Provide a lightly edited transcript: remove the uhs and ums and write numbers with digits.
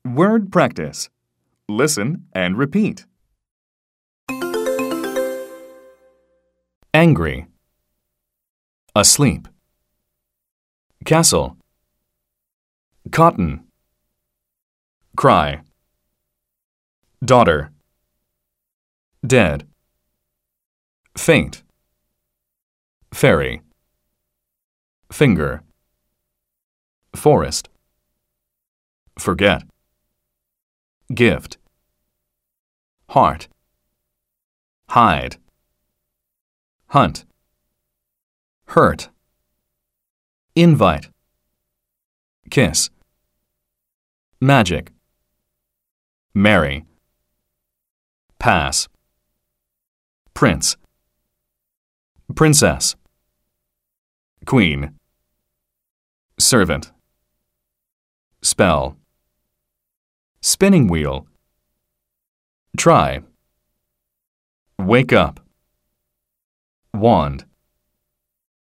Word practice. Listen and repeat. Angry. Asleep. Castle. Cotton. Cry. Daughter. Dead. Faint. Fairy. Finger. Forest. Forget. Gift. Heart. Hide. Hunt. Hurt. Invite. Kiss. Magic. Marry. Pass. Prince. Princess. Queen. Servant. Spell. Spinning wheel. Try. Wake up. Wand.